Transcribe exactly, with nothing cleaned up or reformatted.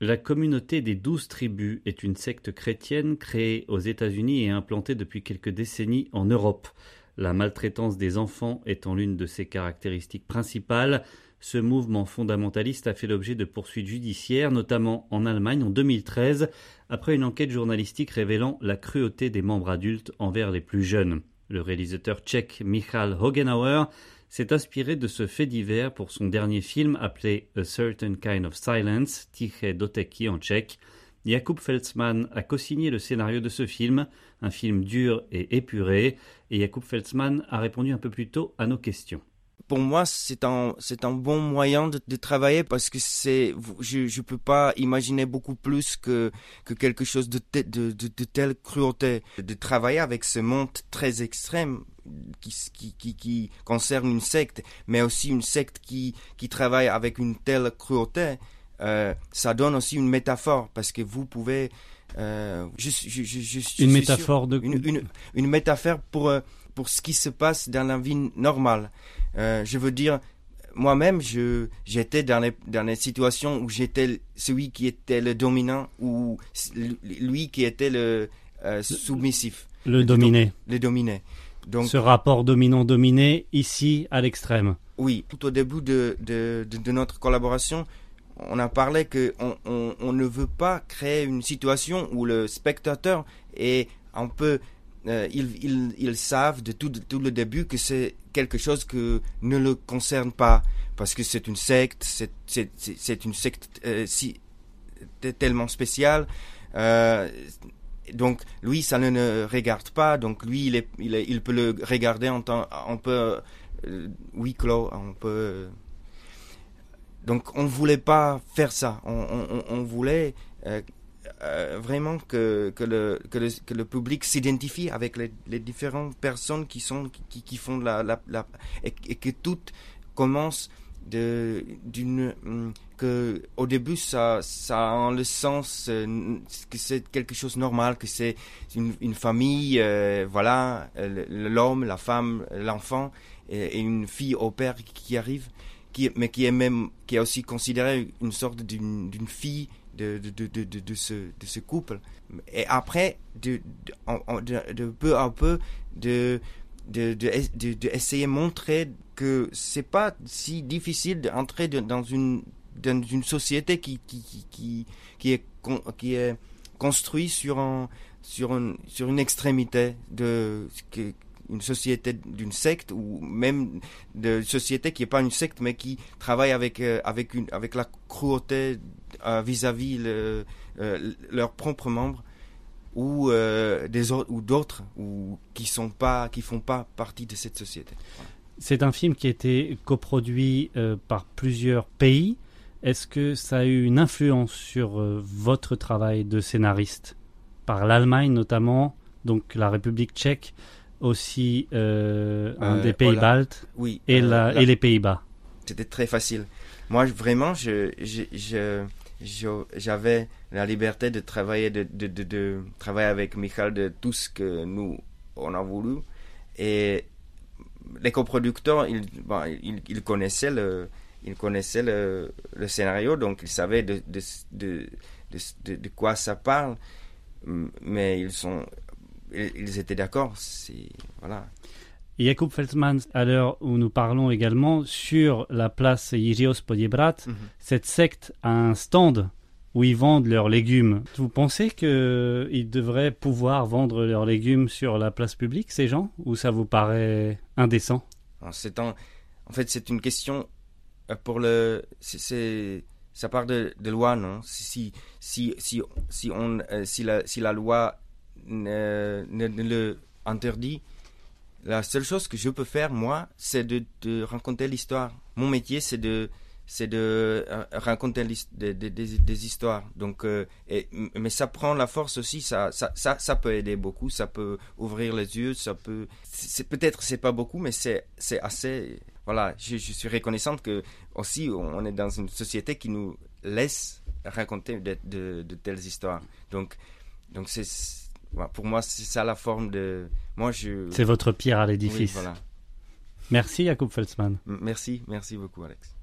La communauté des douze tribus est une secte chrétienne créée aux États-Unis et implantée depuis quelques décennies en Europe. La maltraitance des enfants étant l'une de ses caractéristiques principales, ce mouvement fondamentaliste a fait l'objet de poursuites judiciaires, notamment en Allemagne en deux mille treize, après une enquête journalistique révélant la cruauté des membres adultes envers les plus jeunes. Le réalisateur tchèque Michal Hogenauer s'est inspiré de ce fait divers pour son dernier film appelé A Certain Kind of Silence, Tiché doteky en tchèque. Jakub Feldsman a co-signé le scénario de ce film, un film dur et épuré, et Jakub Feldsman a répondu un peu plus tôt à nos questions. Pour moi, c'est un, c'est un bon moyen de, de travailler parce que c'est, je ne peux pas imaginer beaucoup plus que, que quelque chose de, te, de, de, de telle cruauté. De travailler avec ce monde très extrême qui, qui, qui, qui concerne une secte, mais aussi une secte qui, qui travaille avec une telle cruauté, euh, ça donne aussi une métaphore parce que vous pouvez... Euh, je, je, je, je, je une métaphore sûr, de... Une, une, une métaphore pour, pour ce qui se passe dans la vie normale. Euh, je veux dire, moi-même, je, j'étais dans les, dans les situations où j'étais celui qui était le dominant ou lui qui était le euh, submissif. Le, le dominé. Le dominé. Donc, ce rapport dominant-dominé, ici, à l'extrême. Oui, tout au début de, de, de, de notre collaboration, on a parlé qu'on on, on ne veut pas créer une situation où le spectateur est un peu... Euh, ils, ils, ils savent de tout, de tout le début que c'est quelque chose que ne le concerne pas parce que c'est une secte, c'est, c'est, c'est, c'est une secte euh, si, tellement spéciale. Euh, donc lui, ça ne le regarde pas. Donc lui, il, est, il, est, il peut le regarder en temps, on peut euh, huis clos, on peut. Euh, donc on voulait pas faire ça. On, on, on voulait euh, Euh, vraiment que, que, le, que, le, que le public s'identifie avec les, les différentes personnes qui, sont, qui, qui font la... la, la et, et que tout commence de, d'une... que au début, ça, ça a le sens euh, que c'est quelque chose de normal, que c'est une, une famille, euh, voilà, l'homme, la femme, l'enfant et, et une fille au père qui arrive, qui, mais qui est même qui est aussi considérée une sorte d'une, d'une fille De, de, de, de, de, ce, de ce couple. Et après, de, de, de, de peu à peu, de, de, de, de, de essayer de montrer que c'est pas si difficile d'entrer de, dans, une, dans une société qui, qui, qui, qui, est, qui est construite sur, un, sur, un, sur une extrémité de... Que, une société d'une secte ou même de société qui n'est pas une secte mais qui travaille avec, euh, avec, une, avec la cruauté euh, vis-à-vis le, euh, leurs propres membres ou, euh, des autres, ou d'autres ou qui sont pas, qui font pas partie de cette société. Voilà. C'est un film qui a été coproduit euh, par plusieurs pays. Est-ce que ça a eu une influence sur euh, votre travail de scénariste par l'Allemagne notamment, donc la République tchèque, aussi euh, un euh, des pays voilà. baltes oui, et, euh, la, là, et les Pays-Bas. C'était très facile. Moi, vraiment, je, je, je, je, j'avais la liberté de travailler, de, de, de, de travailler avec Michal de tout ce que nous, on a voulu. Et les coproducteurs, ils, bon, ils, ils connaissaient, le, ils connaissaient le, le scénario, donc ils savaient de, de, de, de, de, de quoi ça parle. Mais ils sont... Ils étaient d'accord, c'est... Voilà. Jakub Feldsman, à l'heure où nous parlons également, sur la place Jiřího Spoděbrad, mm-hmm. cette secte a un stand où ils vendent leurs légumes. Vous pensez qu'ils devraient pouvoir vendre leurs légumes sur la place publique, ces gens, ou ça vous paraît indécent? Alors, c'est un... En fait, c'est une question pour le... C'est... c'est... Ça part de, de loi, non? Si, si, si, si, on, si, la, si la loi... Ne, ne, ne le interdit. La seule chose que je peux faire, moi, c'est de, de raconter l'histoire. Mon métier, c'est de, c'est de raconter des, des, des, des histoires. Donc, euh, et, mais ça prend la force aussi. Ça, ça, ça, ça peut aider beaucoup. Ça peut ouvrir les yeux. Ça peut. C'est, peut-être c'est pas beaucoup, mais c'est, c'est assez. Voilà. Je, je suis reconnaissante que aussi on est dans une société qui nous laisse raconter de, de, de telles histoires. Donc, donc c'est. Pour moi, c'est ça la forme de... Moi, je... C'est votre pierre à l'édifice. Oui, voilà. Merci, Jakub Feldsman. Merci, merci beaucoup, Alex.